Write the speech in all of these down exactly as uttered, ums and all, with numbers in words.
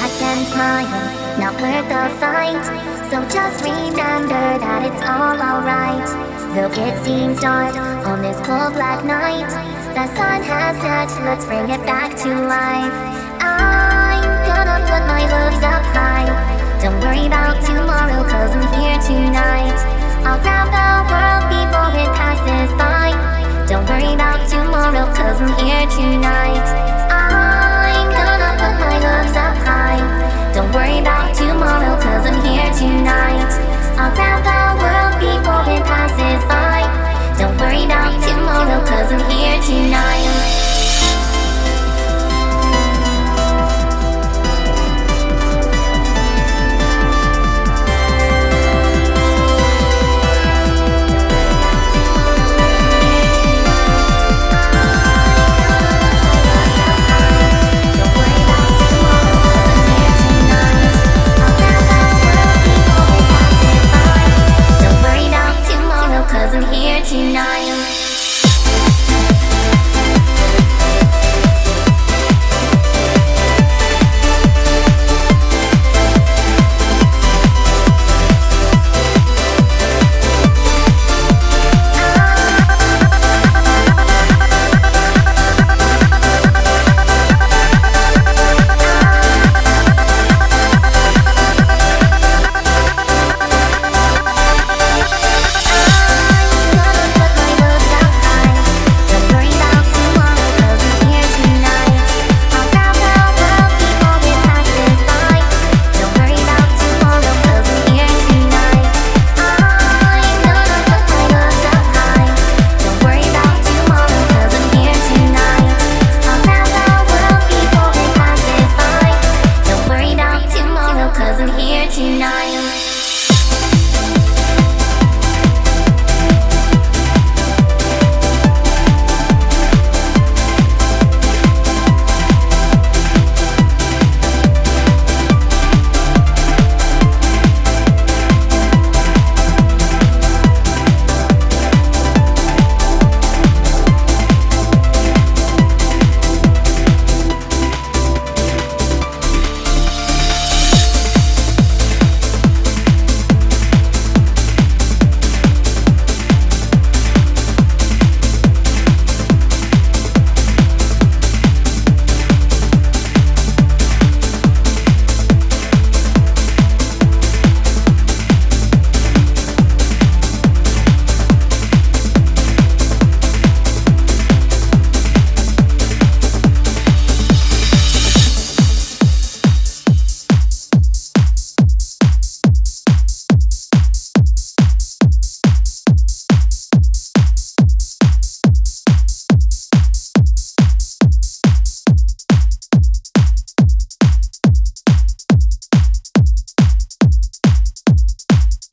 back and smile, not worth the fight. So just remember that it's all alright. Though it seems dark on this cold black night, the sun has set, let's bring it back to life. I'm gonna put my hopes up high. Don't worry about tomorrow, cause I'm here tonight. I'll grab the world before it passes by. Don't worry about tomorrow, cause I'm here tonight. I'm gonna put my hopes up high. Don't worry about tomorrow, cause I'm here tonight. I'll grab the world before it passes by. Don't worry about tomorrow, cause I'm here tonight. I'm here tonight.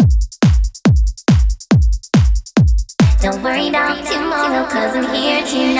Don't worry about tomorrow, cause I'm here tonight.